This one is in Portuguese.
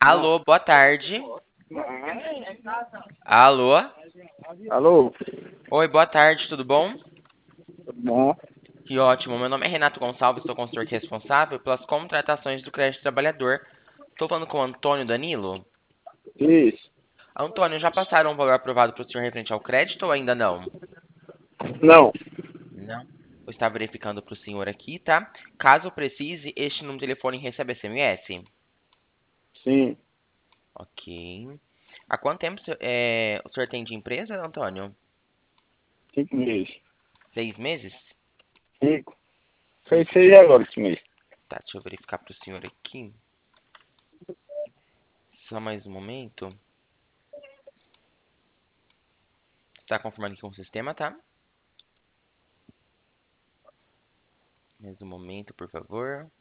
Alô, boa tarde. Alô? Alô? Oi, boa tarde, tudo bom? Tudo bom? Que ótimo. Meu nome é Renato Gonçalves, sou consultor responsável pelas contratações do crédito trabalhador. Estou falando com o Antônio Danilo. Isso. Antônio, já passaram um valor aprovado para o senhor referente ao crédito ou ainda não? Não. Não. Vou estar verificando para o senhor aqui, tá? Caso precise, este número de telefone recebe SMS. Sim. Ok. Há quanto tempo o senhor tem de empresa, Antônio? 5 meses. 6 meses? 5. Fez Cinco 6 meses. agora esse mês. Tá, deixa eu verificar para o senhor aqui. Só mais um momento. Está confirmando aqui com o sistema, tá? Mais um momento, por favor.